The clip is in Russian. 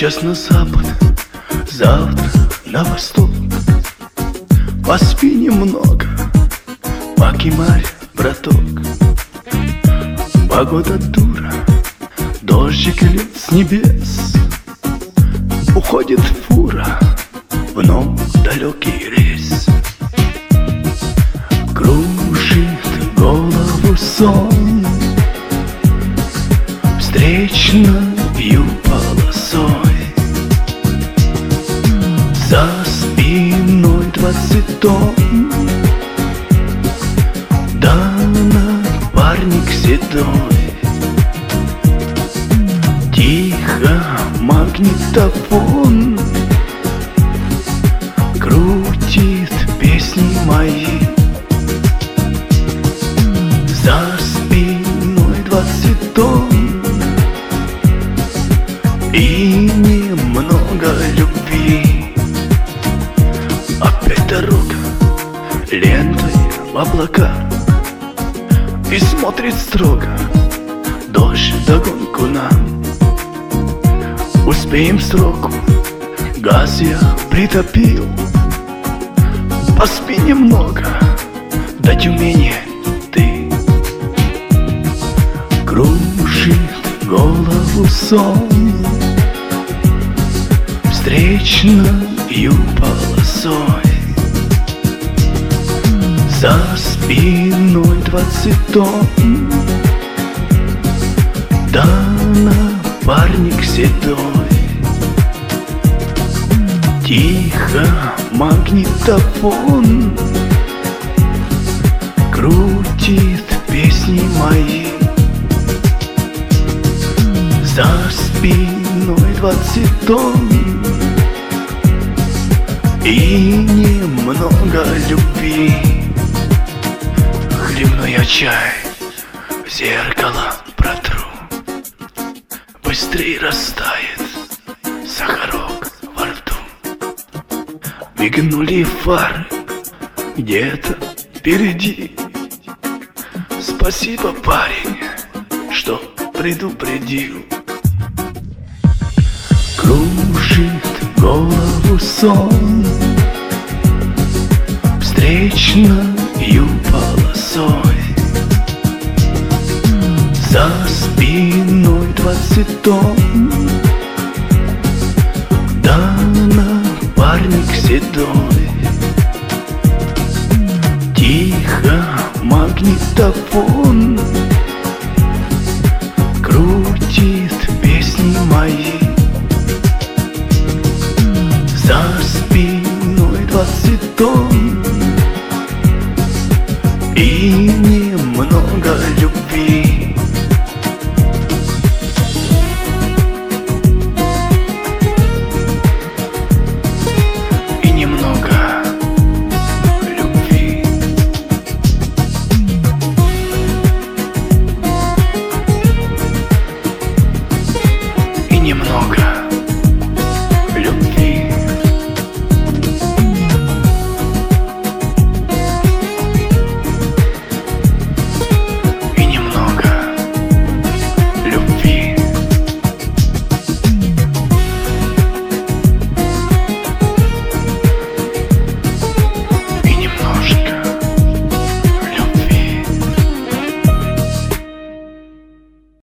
Сейчас на запад, завтра на восток. Поспи немного, покемарь, браток. Погода дура, дождик льет с небес. Уходит фура в новый далекий рейс. Кружит голову сон встречною полосой. За спиной 20 тонн, да напарник седой. Тихо магнитофон крутит песни мои. За спиной 20 тонн и немного любви. Опять дорога лентой в облака, и смотрит строго дождь вдогонку нам. Успеем сроку, газ я притопил. Поспи немного, до Тюмени ты. Кружит голову сон встречною полосой. За спиной 20 тонн, да напарник седой. Тихо магнитофон крутит песни мои. За спиной 20 тонн и немного любви. Хлебну я чай, в зеркало протру. Быстрей растает сахарок во рту. Мигнули фары где-то впереди. Спасибо, парень, что предупредил. Кружит голову сон встречною полосой. За спиной 20 тонн, да напарник седой. Тихо магнитофон